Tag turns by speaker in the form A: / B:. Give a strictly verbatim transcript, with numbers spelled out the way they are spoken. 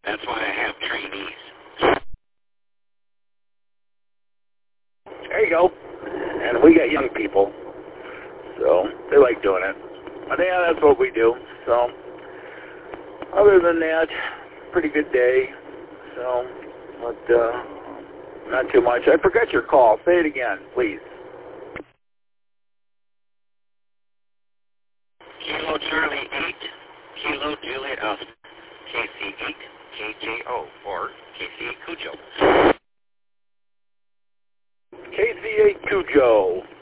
A: That's why I have trainees.
B: There you go. And we got young people, so they like doing it. But yeah, that's what we do. So other than that, pretty good day. So, but uh, not too much. I forgot your call. Say it again, please.
A: Kilo Charlie eight, Kilo Juliet Alpha, K C eight, K J O, or K C eight Cujo.
B: K C eight Cujo.